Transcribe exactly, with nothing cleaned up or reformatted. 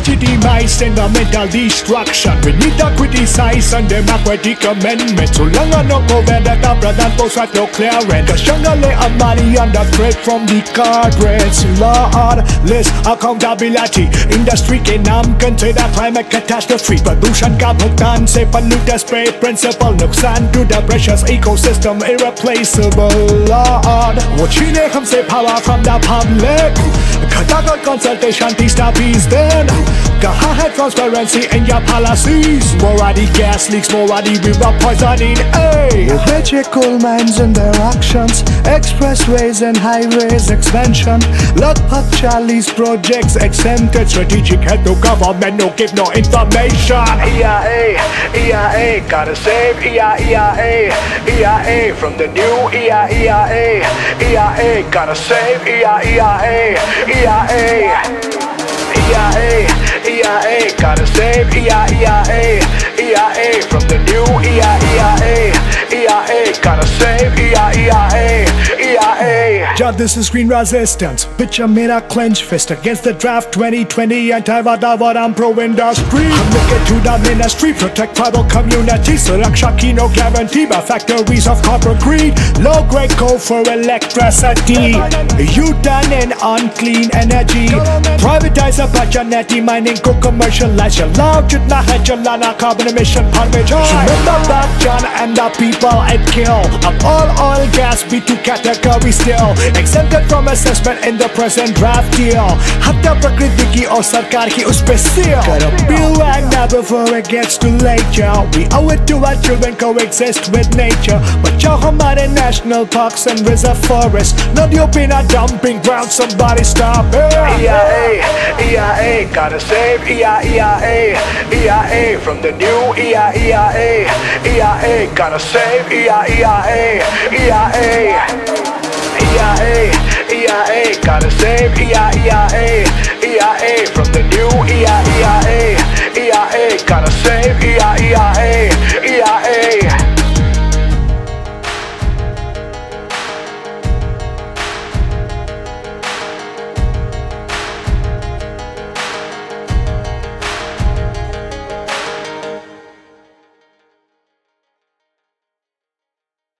legitimize environmental destruction. We need to criticize and democratic amendment. So long as no COVID that are than post at no clearance. Cause shangale and money under threat from the corporates. Lord, less accountability. Industry can नाम consider climate catastrophe. Pollution का भुगतान से polluters pay principle. नुकसान to the precious ecosystem irreplaceable. Lord, वो छीने हमसे power from the public. खटाखट consultation these stoppies then. कहाँ है transparency in your policies? More of the gas leaks, more of the river poisoning. Hey, major coal mines and their actions, expressways and highways expansion. Lakpat Charlie's projects exempted. Strategic head no government, no give no information. E I A, E I A, gotta save E I E I A, E I A from the new E I E I A, E I A, gotta save E I E I A, E I A, E I A, E I A, gotta save E I E I A, E I A from the new E I E I A, E I A, gotta save E I E I A, E I A. Ja, this is Green Resistance. Bitch, I made a clench fist against the draft twenty twenty anti-vada what I'm pro-industry. I'm looking to the ministry, protect tribal communities. Suraksha ki no guarantee by factories of corporate greed. Low-grade coal for electricity. You done in unclean energy. Privatize a Pajaneti mining ko commercialize. Your love should not have Jalana carbon emission permit. Remember back John and the people it kill. Of all oil gas be two categories still. Exempted from assessment in the present draft deal. Hatta prakriti ki aur sarkar ki us pe seal. Gotta build right now before it gets too late, y'all. We owe it to our children coexist with nature. But y'all hamare national parks and reserve forests. Not you been a dumping ground, somebody stop it. E I A, E I A, gotta save E I E I A, E I A from the new E I E I A, E I A, gotta save E I E I A, E I A. E I A, E I A, gotta save E I E I A, E I A from the new E I E I A.